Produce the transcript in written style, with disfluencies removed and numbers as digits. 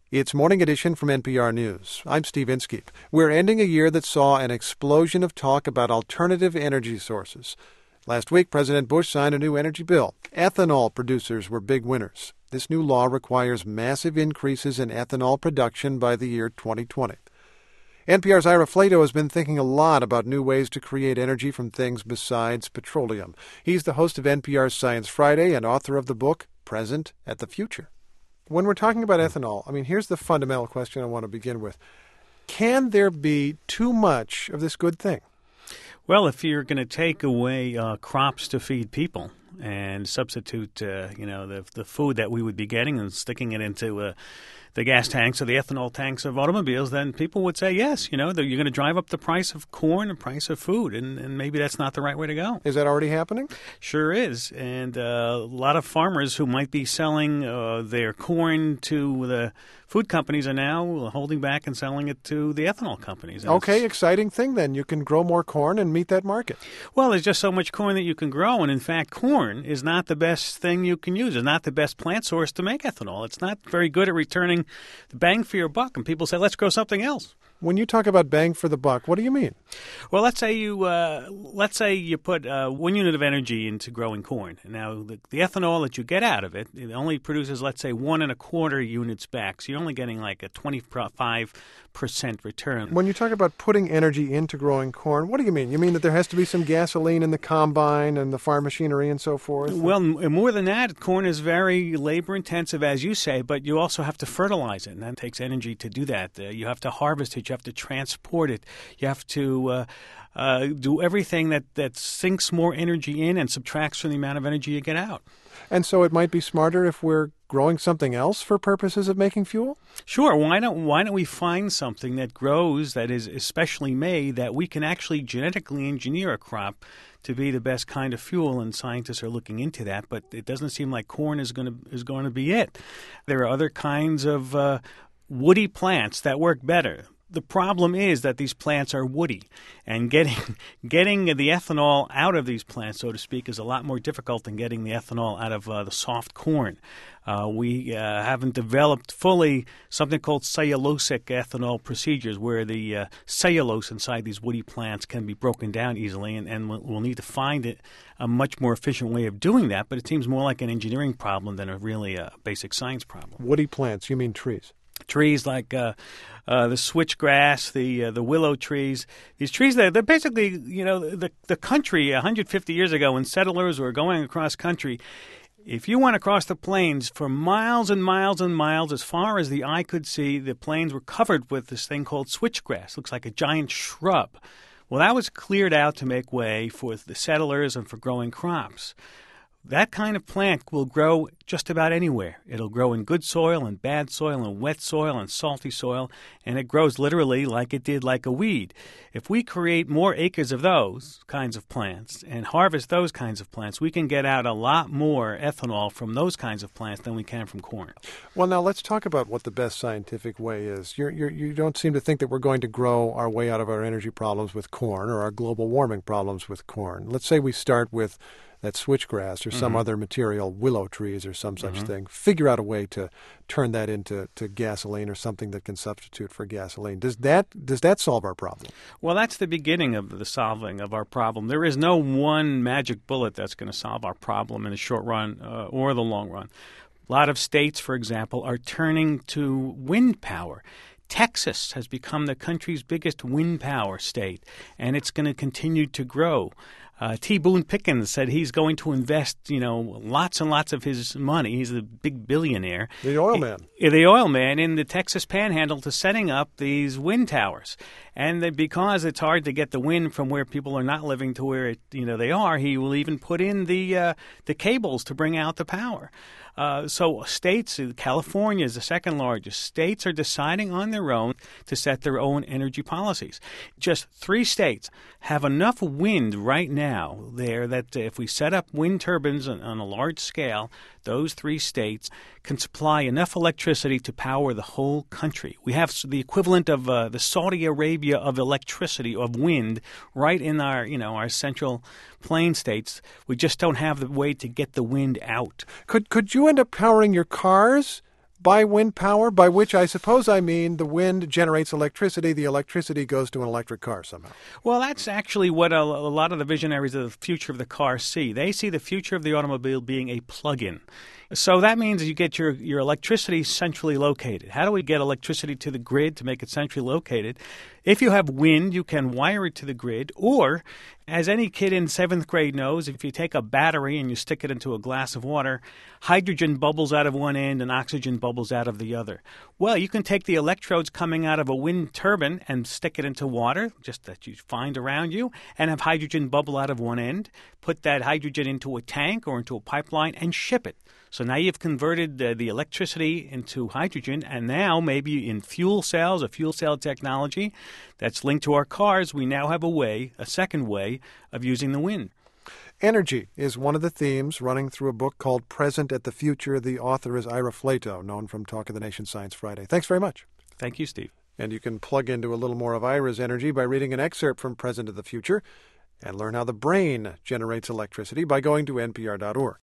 It's Morning Edition from NPR News. I'm Steve Inskeep. We're ending a year that saw an explosion of talk about alternative energy sources. Last week, President Bush signed a new energy bill. Ethanol producers were big winners. This new law requires massive increases in ethanol production by the year 2020. NPR's Ira Flato has been thinking a lot about new ways to create energy from things besides petroleum. He's the host of NPR's Science Friday and author of the book, Present at the Future. When we're talking about ethanol, here's the fundamental question I want to begin with. Can there be too much of this good thing? Well, if you're going to take away crops to feed people and substitute, the food that we would be getting and sticking it into the gas tanks or the ethanol tanks of automobiles, then people would say, yes, you're going to drive up the price of corn, the price of food, and maybe that's not the right way to go. Is that already happening? Sure is. And a lot of farmers who might be selling their corn to the food companies are now holding back and selling it to the ethanol companies. And okay, exciting thing then. You can grow more corn and meet that market. Well, there's just so much corn that you can grow, and in fact, corn is not the best thing you can use. It's not the best plant source to make ethanol. It's not very good at returning the bang for your buck, and people say, let's grow something else. When you talk about bang for the buck, what do you mean? Well, let's say you put 1 unit of energy into growing corn. Now, the ethanol that you get out of it only produces, let's say, 1 1/4 units back. So you're only getting like a 25% return. When you talk about putting energy into growing corn, what do you mean? You mean that there has to be some gasoline in the combine and the farm machinery and so forth? Well, more than that, corn is very labor-intensive, as you say, but you also have to fertilize it, and that takes energy to do that. You have to harvest it. You have to transport it. You have to do everything that sinks more energy in and subtracts from the amount of energy you get out. And so it might be smarter if we're growing something else for purposes of making fuel? Sure. Why don't we find something that grows that is especially made that we can actually genetically engineer a crop to be the best kind of fuel, and scientists are looking into that, but it doesn't seem like corn is going to be it. There are other kinds of woody plants that work better. The problem is that these plants are woody, and getting the ethanol out of these plants, so to speak, is a lot more difficult than getting the ethanol out of the soft corn. We haven't developed fully something called cellulosic ethanol procedures, where the cellulose inside these woody plants can be broken down easily, and we'll need to find a much more efficient way of doing that, but it seems more like an engineering problem than a basic science problem. Woody plants, you mean trees? Trees like the switchgrass, the willow trees. These trees, they're basically, the country 150 years ago when settlers were going across country. If you went across the plains for miles and miles and miles, as far as the eye could see, the plains were covered with this thing called switchgrass. Looks like a giant shrub. Well, that was cleared out to make way for the settlers and for growing crops. That kind of plant will grow just about anywhere. It'll grow in good soil and bad soil and wet soil and salty soil, and it grows literally like it did like a weed. If we create more acres of those kinds of plants and harvest those kinds of plants, we can get out a lot more ethanol from those kinds of plants than we can from corn. Well, now let's talk about what the best scientific way is. You don't seem to think that we're going to grow our way out of our energy problems with corn or our global warming problems with corn. Let's say we start with that switchgrass or some other material, willow trees or some such thing. Figure out a way to turn that into gasoline or something that can substitute for gasoline. Does that solve our problem? Well, that's the beginning of the solving of our problem. There is no one magic bullet that's going to solve our problem in the short run or the long run. A lot of states, for example, are turning to wind power. Texas has become the country's biggest wind power state, and it's going to continue to grow. T. Boone Pickens said he's going to invest, lots and lots of his money. He's a big billionaire. The oil man. The oil man in the Texas Panhandle to setting up these wind towers. And because it's hard to get the wind from where people are not living to where they are, he will even put in the cables to bring out the power. So states, California is the second largest. States are deciding on their own to set their own energy policies. Just 3 states have enough wind right now there that if we set up wind turbines on a large scale, those 3 states can supply enough electricity to power the whole country. We have the equivalent of the Saudi Arabia of electricity, of wind, right in our central plain states. We just don't have the way to get the wind out. Could you end up powering your cars by wind power, by which I suppose I mean the wind generates electricity, the electricity goes to an electric car somehow. Well, that's actually what a lot of the visionaries of the future of the car see. They see the future of the automobile being a plug-in. So that means you get your electricity centrally located. How do we get electricity to the grid to make it centrally located? If you have wind, you can wire it to the grid, or, as any kid in 7th grade knows, if you take a battery and you stick it into a glass of water, hydrogen bubbles out of one end and oxygen bubbles out of the other. Well, you can take the electrodes coming out of a wind turbine and stick it into water, just that you find around you, and have hydrogen bubble out of one end, put that hydrogen into a tank or into a pipeline, and ship it. So now you've converted the electricity into hydrogen, and now maybe in fuel cells or fuel cell technology that's linked to our cars, we now have a second way of using the wind. Energy is one of the themes running through a book called Present at the Future. The author is Ira Flatow, known from Talk of the Nation Science Friday. Thanks very much. Thank you, Steve. And you can plug into a little more of Ira's energy by reading an excerpt from Present at the Future and learn how the brain generates electricity by going to npr.org.